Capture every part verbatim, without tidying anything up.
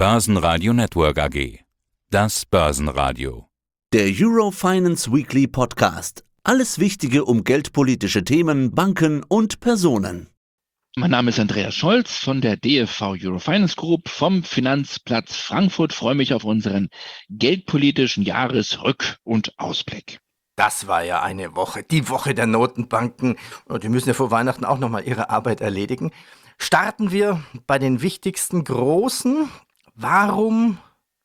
Börsenradio Network A G. Das Börsenradio. Der Eurofinance Weekly Podcast. Alles Wichtige um geldpolitische Themen, Banken und Personen. Mein Name ist Andreas Scholz von der D F V Eurofinance Group vom Finanzplatz Frankfurt. Ich freue mich auf unseren geldpolitischen Jahresrück- und Ausblick. Das war ja eine Woche, die Woche der Notenbanken. Und die müssen ja vor Weihnachten auch nochmal ihre Arbeit erledigen. Starten wir bei den wichtigsten Großen. Warum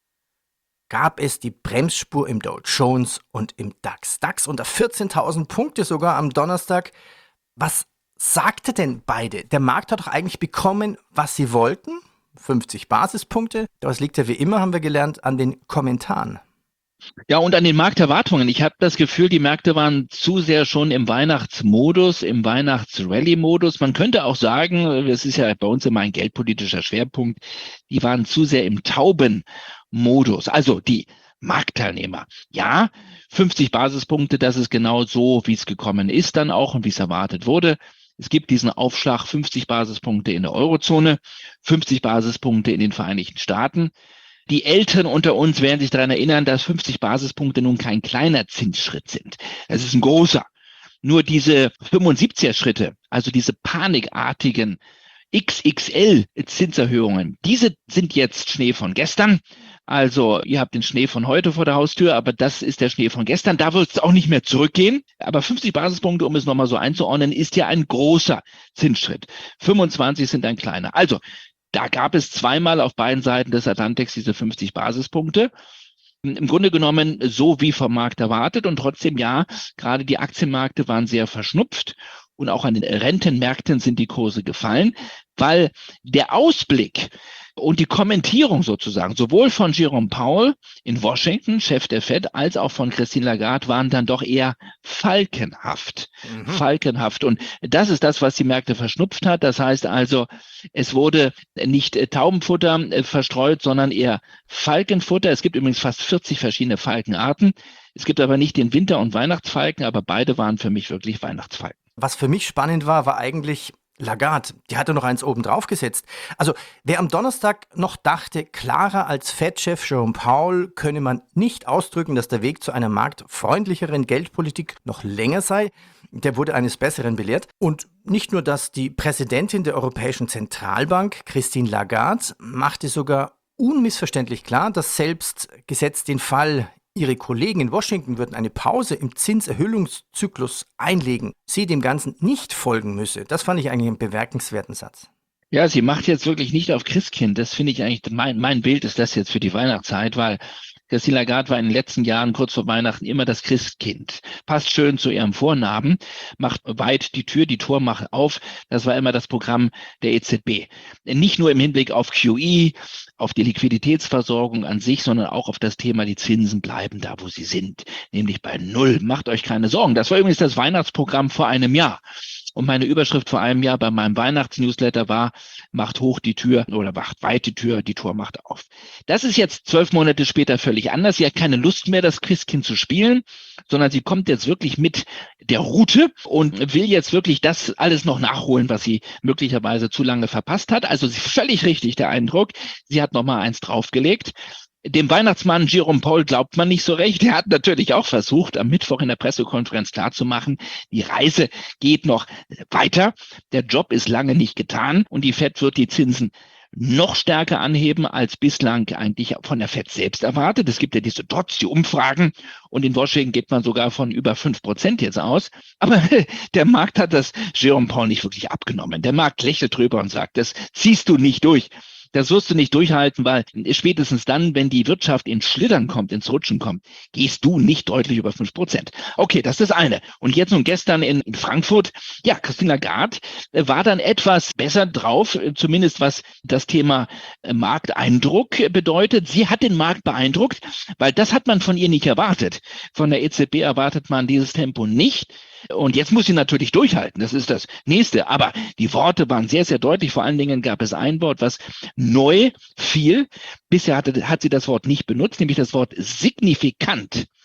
gab es die Bremsspur im Dow Jones und im DAX? DAX unter vierzehntausend Punkte sogar am Donnerstag. Was sagte denn beide? Der Markt hat doch eigentlich bekommen, was sie wollten. fünfzig Basispunkte. Das liegt ja wie immer, haben wir gelernt, an den Kommentaren. Ja, und an den Markterwartungen. Ich habe das Gefühl, die Märkte waren zu sehr schon im Weihnachtsmodus, im Weihnachts-Rally-Modus. Man könnte auch sagen, das ist ja bei uns immer ein geldpolitischer Schwerpunkt, die waren zu sehr im Taubenmodus. Also die Marktteilnehmer. Ja, fünfzig Basispunkte, das ist genau so, wie es gekommen ist dann auch und wie es erwartet wurde. Es gibt diesen Aufschlag fünfzig Basispunkte in der Eurozone, fünfzig Basispunkte in den Vereinigten Staaten. Die Älteren unter uns werden sich daran erinnern, dass fünfzig Basispunkte nun kein kleiner Zinsschritt sind. Das ist ein großer. Nur diese fünfundsiebziger Schritte, also diese panikartigen X X L-Zinserhöhungen, diese sind jetzt Schnee von gestern. Also ihr habt den Schnee von heute vor der Haustür, aber das ist der Schnee von gestern. Da wird es auch nicht mehr zurückgehen. Aber fünfzig Basispunkte, um es nochmal so einzuordnen, ist ja ein großer Zinsschritt. fünfundzwanzig sind ein kleiner. Also da gab es zweimal auf beiden Seiten des Atlantiks diese fünfzig Basispunkte. Im Grunde genommen so wie vom Markt erwartet und trotzdem ja, gerade die Aktienmärkte waren sehr verschnupft und auch an den Rentenmärkten sind die Kurse gefallen, weil der Ausblick und die Kommentierung sozusagen, sowohl von Jerome Powell in Washington, Chef der Fed, als auch von Christine Lagarde waren dann doch eher falkenhaft. Mhm. Falkenhaft. Und das ist das, was die Märkte verschnupft hat. Das heißt also, es wurde nicht Taubenfutter verstreut, sondern eher Falkenfutter. Es gibt übrigens fast vierzig verschiedene Falkenarten. Es gibt aber nicht den Winter- und Weihnachtsfalken, aber beide waren für mich wirklich Weihnachtsfalken. Was für mich spannend war, war eigentlich Lagarde, die hatte noch eins oben drauf gesetzt. Also wer am Donnerstag noch dachte, klarer als Fed-Chef Jerome Powell könne man nicht ausdrücken, dass der Weg zu einer marktfreundlicheren Geldpolitik noch länger sei, der wurde eines Besseren belehrt. Und nicht nur das, die Präsidentin der Europäischen Zentralbank, Christine Lagarde, machte sogar unmissverständlich klar, dass selbst gesetzt den Fall, ihre Kollegen in Washington würden eine Pause im Zinserhöhungszyklus einlegen, sie dem Ganzen nicht folgen müsse. Das fand ich eigentlich einen bemerkenswerten Satz. Ja, sie macht jetzt wirklich nicht auf Christkind. Das finde ich eigentlich, mein, mein Bild ist das jetzt für die Weihnachtszeit, weil Christine Lagarde war in den letzten Jahren kurz vor Weihnachten immer das Christkind. Passt schön zu ihrem Vornamen, macht weit die Tür, die Tor macht auf. Das war immer das Programm der E Z B. Nicht nur im Hinblick auf Q E, auf die Liquiditätsversorgung an sich, sondern auch auf das Thema, die Zinsen bleiben da, wo sie sind, nämlich bei Null. Macht euch keine Sorgen. Das war übrigens das Weihnachtsprogramm vor einem Jahr. Und meine Überschrift vor einem Jahr bei meinem Weihnachtsnewsletter war, macht hoch die Tür oder macht weit die Tür, die Tor macht auf. Das ist jetzt zwölf Monate später völlig anders. Sie hat keine Lust mehr, das Christkind zu spielen, sondern sie kommt jetzt wirklich mit der Route und will jetzt wirklich das alles noch nachholen, was sie möglicherweise zu lange verpasst hat. Also völlig richtig der Eindruck. Sie hat noch mal eins draufgelegt. Dem Weihnachtsmann Jerome Powell glaubt man nicht so recht. Er hat natürlich auch versucht, am Mittwoch in der Pressekonferenz klarzumachen, die Reise geht noch weiter. Der Job ist lange nicht getan und die Fed wird die Zinsen noch stärker anheben, als bislang eigentlich von der Fed selbst erwartet. Es gibt ja diese Dots, die Umfragen und in Washington geht man sogar von über fünf Prozent jetzt aus. Aber der Markt hat das Jerome Powell nicht wirklich abgenommen. Der Markt lächelt drüber und sagt, das ziehst du nicht durch. Das wirst du nicht durchhalten, weil spätestens dann, wenn die Wirtschaft ins Schlittern kommt, ins Rutschen kommt, gehst du nicht deutlich über fünf Prozent. Okay, das ist das eine. Und jetzt nun gestern in, in Frankfurt, ja, Christine Lagarde war dann etwas besser drauf, zumindest was das Thema Markteindruck bedeutet. Sie hat den Markt beeindruckt, weil das hat man von ihr nicht erwartet. Von der E Z B erwartet man dieses Tempo nicht. Und jetzt muss sie natürlich durchhalten, das ist das Nächste. Aber die Worte waren sehr, sehr deutlich. Vor allen Dingen gab es ein Wort, was neu fiel. Bisher hatte, hat sie das Wort nicht benutzt, nämlich das Wort signifikant.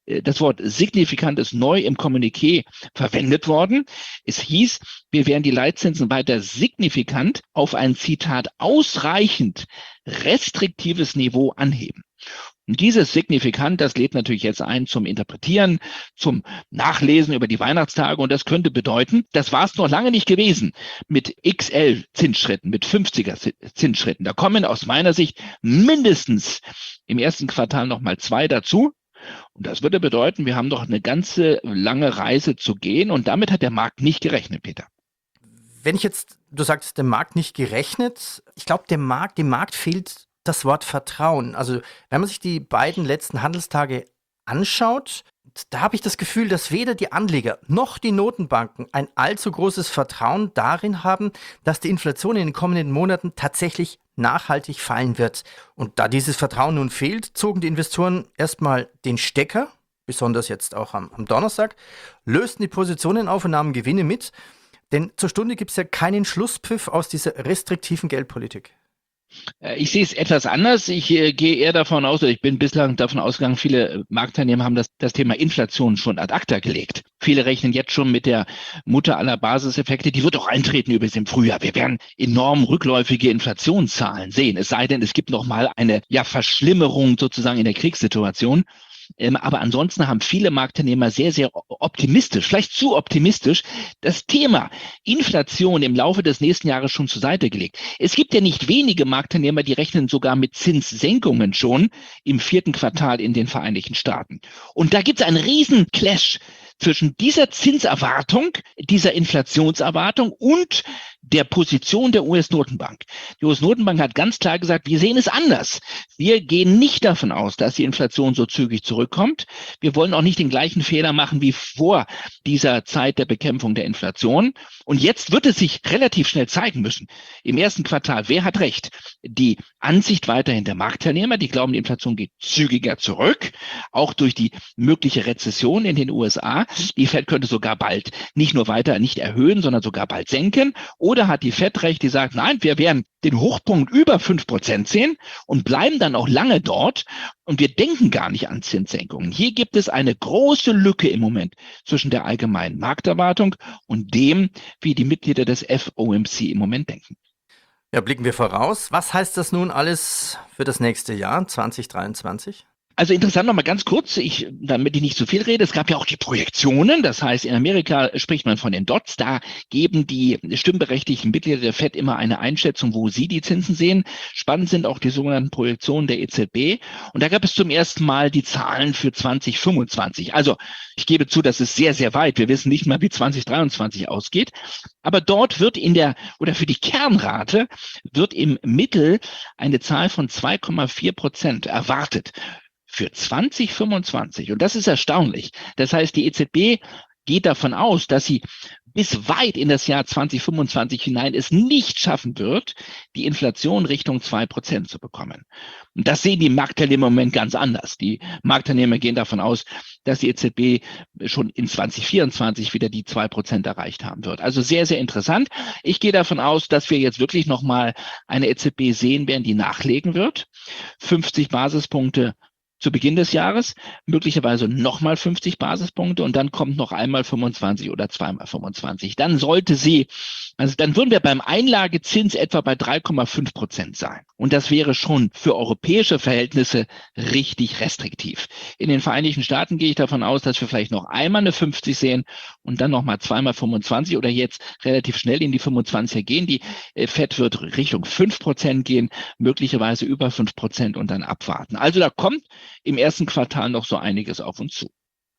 das Wort signifikant ist neu im Kommuniqué verwendet worden. Es hieß, wir werden die Leitzinsen weiter signifikant auf ein, Zitat, ausreichend restriktives Niveau anheben. Und dieses Signifikant, das lädt natürlich jetzt ein zum Interpretieren, zum Nachlesen über die Weihnachtstage. Und das könnte bedeuten, das war es noch lange nicht gewesen mit X L-Zinsschritten, mit fünfziger-Zinsschritten. Da kommen aus meiner Sicht mindestens im ersten Quartal nochmal zwei dazu. Und das würde bedeuten, wir haben doch eine ganze lange Reise zu gehen. Und damit hat der Markt nicht gerechnet, Peter. Wenn ich jetzt, du sagst, der Markt nicht gerechnet, ich glaube, dem Markt, dem Markt fehlt das Wort Vertrauen. Also wenn man sich die beiden letzten Handelstage anschaut, da habe ich das Gefühl, dass weder die Anleger noch die Notenbanken ein allzu großes Vertrauen darin haben, dass die Inflation in den kommenden Monaten tatsächlich nachhaltig fallen wird. Und da dieses Vertrauen nun fehlt, zogen die Investoren erstmal den Stecker, besonders jetzt auch am, am Donnerstag, lösten die Positionen auf und nahmen Gewinne mit. Denn zur Stunde gibt es ja keinen Schlusspfiff aus dieser restriktiven Geldpolitik. Ich sehe es etwas anders. Ich äh, gehe eher davon aus, oder ich bin bislang davon ausgegangen, viele Marktteilnehmer haben das, das Thema Inflation schon ad acta gelegt. Viele rechnen jetzt schon mit der Mutter aller Basiseffekte. Die wird auch eintreten übrigens im Frühjahr. Wir werden enorm rückläufige Inflationszahlen sehen. Es sei denn, es gibt noch mal eine ja, Verschlimmerung sozusagen in der Kriegssituation. Ähm, aber ansonsten haben viele Marktteilnehmer sehr, sehr optimistisch, vielleicht zu optimistisch, das Thema Inflation im Laufe des nächsten Jahres schon zur Seite gelegt. Es gibt ja nicht wenige Marktteilnehmer, die rechnen sogar mit Zinssenkungen schon im vierten Quartal in den Vereinigten Staaten. Und da gibt es einen riesen Clash zwischen dieser Zinserwartung, dieser Inflationserwartung und der Position der U S-Notenbank. Die U S-Notenbank hat ganz klar gesagt, wir sehen es anders. Wir gehen nicht davon aus, dass die Inflation so zügig zurückkommt. Wir wollen auch nicht den gleichen Fehler machen wie vor dieser Zeit der Bekämpfung der Inflation. Und jetzt wird es sich relativ schnell zeigen müssen. Im ersten Quartal, wer hat recht? Die Ansicht weiterhin der Marktteilnehmer, die glauben, die Inflation geht zügiger zurück, auch durch die mögliche Rezession in den U S A. Die Fed könnte sogar bald nicht nur weiter nicht erhöhen, sondern sogar bald senken. Oder hat die Fed recht, die sagt, nein, wir werden den Hochpunkt über fünf Prozent sehen und bleiben dann auch lange dort. Und wir denken gar nicht an Zinssenkungen. Hier gibt es eine große Lücke im Moment zwischen der allgemeinen Markterwartung und dem, wie die Mitglieder des F O M C im Moment denken. Ja, blicken wir voraus. Was heißt das nun alles für das nächste Jahr, zwanzig dreiundzwanzig? Also interessant noch mal ganz kurz, ich, damit ich nicht zu viel rede, es gab ja auch die Projektionen, das heißt in Amerika spricht man von den Dots, da geben die stimmberechtigten Mitglieder der Fed immer eine Einschätzung, wo sie die Zinsen sehen. Spannend sind auch die sogenannten Projektionen der E Z B und da gab es zum ersten Mal die Zahlen für zwanzig fünfundzwanzig. Also ich gebe zu, das ist sehr, sehr weit, wir wissen nicht mal, wie zwanzig dreiundzwanzig ausgeht, aber dort wird in der, oder für die Kernrate wird im Mittel eine Zahl von zwei Komma vier Prozent erwartet. Für zwanzig fünfundzwanzig. Und das ist erstaunlich. Das heißt, die E Z B geht davon aus, dass sie bis weit in das Jahr zwanzig fünfundzwanzig hinein es nicht schaffen wird, die Inflation Richtung zwei Prozent zu bekommen. Und das sehen die Marktteilnehmer im Moment ganz anders. Die Marktteilnehmer gehen davon aus, dass die E Z B schon in zwanzig vierundzwanzig wieder die zwei Prozent erreicht haben wird. Also sehr, sehr interessant. Ich gehe davon aus, dass wir jetzt wirklich nochmal eine E Z B sehen werden, die nachlegen wird. fünfzig Basispunkte zu Beginn des Jahres, möglicherweise nochmal fünfzig Basispunkte und dann kommt noch einmal fünfundzwanzig oder zweimal fünfundzwanzig. Dann sollte sie, also dann würden wir beim Einlagezins etwa bei drei Komma fünf Prozent sein. Und das wäre schon für europäische Verhältnisse richtig restriktiv. In den Vereinigten Staaten gehe ich davon aus, dass wir vielleicht noch einmal eine fünfzig sehen und dann nochmal zweimal fünfundzwanzig oder jetzt relativ schnell in die fünfundzwanziger gehen. Die Fed wird Richtung fünf Prozent gehen, möglicherweise über fünf Prozent und dann abwarten. Also da kommt im ersten Quartal noch so einiges auf uns zu.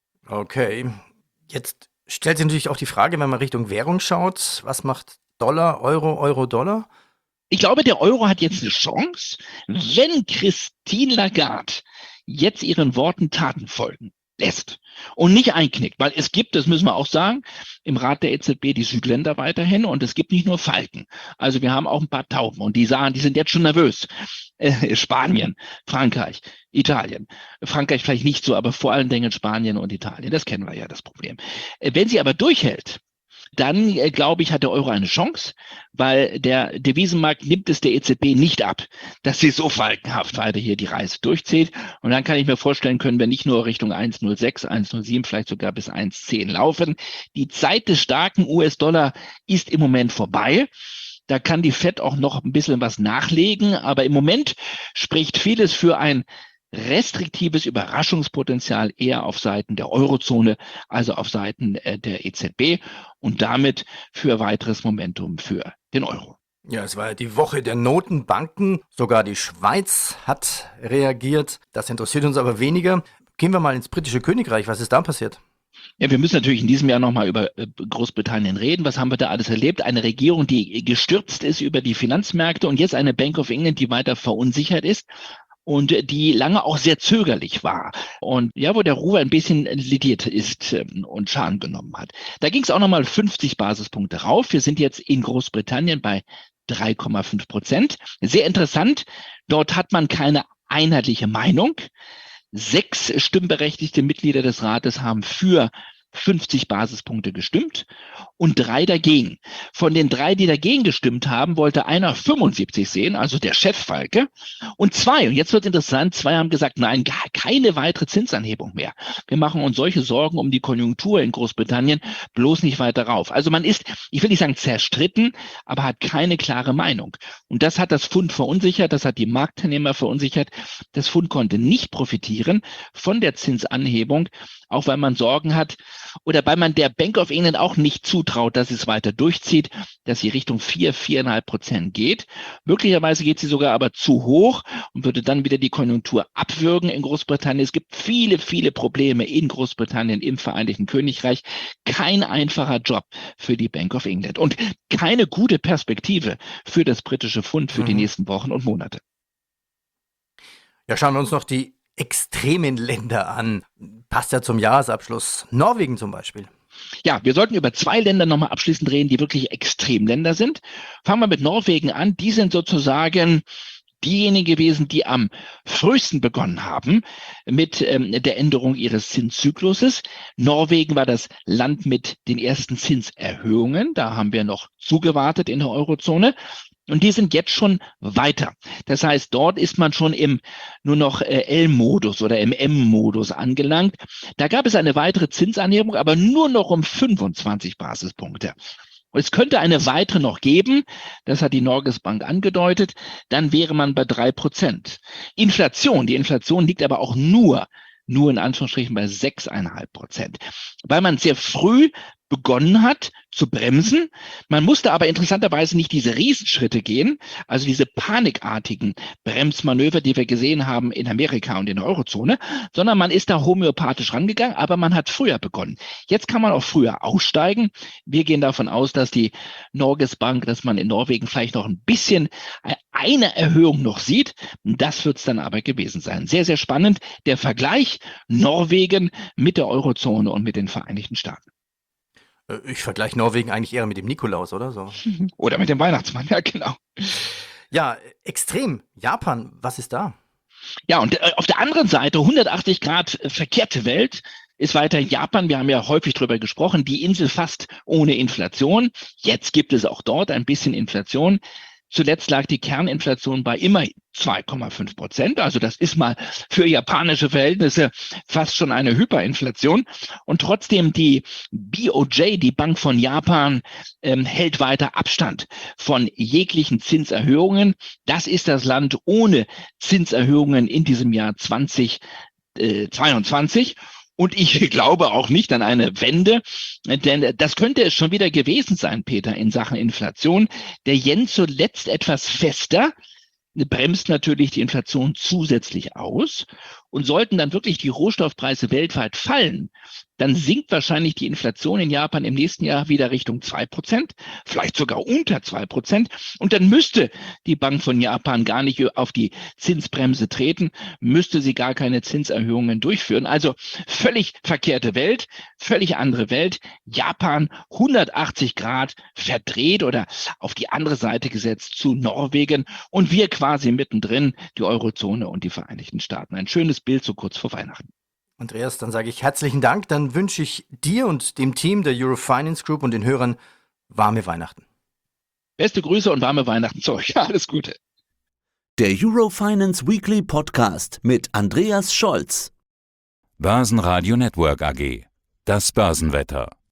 Okay, jetzt stellt sich natürlich auch die Frage, wenn man Richtung Währung schaut, was macht Dollar, Euro, Euro, Dollar? Ich glaube, der Euro hat jetzt eine Chance, wenn Christine Lagarde jetzt ihren Worten Taten folgen lässt und nicht einknickt, weil es gibt, das müssen wir auch sagen, im Rat der E Z B die Südländer weiterhin und es gibt nicht nur Falken. Also wir haben auch ein paar Tauben und die sagen, die sind jetzt schon nervös. Äh, Spanien, Frankreich, Italien. Frankreich vielleicht nicht so, aber vor allen Dingen Spanien und Italien. Das kennen wir ja, das Problem. Äh, wenn sie aber durchhält, dann äh, glaube ich, hat der Euro eine Chance, weil der Devisenmarkt nimmt es der E Z B nicht ab, dass sie so falkenhaft weiter hier die Reise durchzieht. Und dann kann ich mir vorstellen, können wir nicht nur Richtung eins Komma null sechs, eins Komma null sieben, vielleicht sogar bis eins Komma zehn laufen. Die Zeit des starken U S-Dollar ist im Moment vorbei. Da kann die Fed auch noch ein bisschen was nachlegen, aber im Moment spricht vieles für ein restriktives Überraschungspotenzial eher auf Seiten der Eurozone, also auf Seiten äh, der E Z B und damit für weiteres Momentum für den Euro. Ja, es war ja die Woche der Notenbanken. Sogar die Schweiz hat reagiert. Das interessiert uns aber weniger. Gehen wir mal ins britische Königreich. Was ist da passiert? Ja, wir müssen natürlich in diesem Jahr nochmal über äh, Großbritannien reden. Was haben wir da alles erlebt? Eine Regierung, die gestürzt ist über die Finanzmärkte und jetzt eine Bank of England, die weiter verunsichert ist und die lange auch sehr zögerlich war und ja, wo der Ruf ein bisschen lidiert ist ähm, und Schaden genommen hat. Da ging es auch nochmal fünfzig Basispunkte rauf. Wir sind jetzt in Großbritannien bei drei Komma fünf Prozent. Sehr interessant, dort hat man keine einheitliche Meinung. Sechs stimmberechtigte Mitglieder des Rates haben für fünfzig Basispunkte gestimmt und drei dagegen. Von den drei, die dagegen gestimmt haben, wollte einer fünfundsiebzig sehen, also der Chef Falke, und zwei, und jetzt wird interessant, zwei haben gesagt, nein, gar keine weitere Zinsanhebung mehr. Wir machen uns solche Sorgen um die Konjunktur in Großbritannien, bloß nicht weiter rauf. Also man ist, ich will nicht sagen zerstritten, aber hat keine klare Meinung. Und das hat das Pfund verunsichert, das hat die Marktteilnehmer verunsichert. Das Pfund konnte nicht profitieren von der Zinsanhebung, auch weil man Sorgen hat, oder weil man der Bank of England auch nicht zutraut, dass sie es weiter durchzieht, dass sie Richtung vier, viereinhalb Prozent geht. Möglicherweise geht sie sogar aber zu hoch und würde dann wieder die Konjunktur abwürgen in Großbritannien. Es gibt viele, viele Probleme in Großbritannien, im Vereinigten Königreich. Kein einfacher Job für die Bank of England und keine gute Perspektive für das britische Pfund für mhm. die nächsten Wochen und Monate. Ja, schauen wir uns noch die extremen Länder an. Passt ja zum Jahresabschluss. Norwegen zum Beispiel. Ja, wir sollten über zwei Länder nochmal abschließend reden, die wirklich Extremländer sind. Fangen wir mit Norwegen an. Die sind sozusagen diejenigen gewesen, die am frühesten begonnen haben mit ähm, der Änderung ihres Zinszykluses. Norwegen war das Land mit den ersten Zinserhöhungen. Da haben wir noch zugewartet in der Eurozone. Und die sind jetzt schon weiter. Das heißt, dort ist man schon im nur noch L-Modus oder im M-Modus angelangt. Da gab es eine weitere Zinsanhebung, aber nur noch um fünfundzwanzig Basispunkte. Und es könnte eine weitere noch geben, das hat die Norges Bank angedeutet, dann wäre man bei drei Prozent. Inflation, die Inflation liegt aber auch nur, nur in Anführungsstrichen bei sechs Komma fünf Prozent, weil man sehr früh begonnen hat zu bremsen. Man musste aber interessanterweise nicht diese Riesenschritte gehen, also diese panikartigen Bremsmanöver, die wir gesehen haben in Amerika und in der Eurozone, sondern man ist da homöopathisch rangegangen, aber man hat früher begonnen. Jetzt kann man auch früher aussteigen. Wir gehen davon aus, dass die Norges Bank, dass man in Norwegen vielleicht noch ein bisschen eine Erhöhung noch sieht. Das wird es dann aber gewesen sein. Sehr, sehr spannend. Der Vergleich Norwegen mit der Eurozone und mit den Vereinigten Staaten. Ich vergleiche Norwegen eigentlich eher mit dem Nikolaus, oder so? Oder mit dem Weihnachtsmann, ja genau. Ja, extrem. Japan, was ist da? Ja, und auf der anderen Seite, hundertachtzig Grad verkehrte Welt, ist weiter Japan. Wir haben ja häufig drüber gesprochen, die Insel fast ohne Inflation. Jetzt gibt es auch dort ein bisschen Inflation. Zuletzt lag die Kerninflation bei immerhin zwei Komma fünf Prozent. Also das ist mal für japanische Verhältnisse fast schon eine Hyperinflation. Und trotzdem die B O J, die Bank von Japan, ähm, hält weiter Abstand von jeglichen Zinserhöhungen. Das ist das Land ohne Zinserhöhungen in diesem Jahr zweitausendzweiundzwanzig. Und ich glaube auch nicht an eine Wende, denn das könnte es schon wieder gewesen sein, Peter, in Sachen Inflation. Der Yen zuletzt etwas fester, bremst natürlich die Inflation zusätzlich aus. Und sollten dann wirklich die Rohstoffpreise weltweit fallen, dann sinkt wahrscheinlich die Inflation in Japan im nächsten Jahr wieder Richtung zwei Prozent, vielleicht sogar unter zwei Prozent. Und dann müsste die Bank von Japan gar nicht auf die Zinsbremse treten, müsste sie gar keine Zinserhöhungen durchführen. Also völlig verkehrte Welt, völlig andere Welt. Japan hundertachtzig Grad verdreht oder auf die andere Seite gesetzt zu Norwegen und wir quasi mittendrin, die Eurozone und die Vereinigten Staaten. Ein schönes Bild so kurz vor Weihnachten. Andreas, dann sage ich herzlichen Dank. Dann wünsche ich dir und dem Team der Eurofinance Group und den Hörern warme Weihnachten. Beste Grüße und warme Weihnachten zu euch. Alles Gute. Der Eurofinance Weekly Podcast mit Andreas Scholz. Börsenradio Network A G. Das Börsenwetter.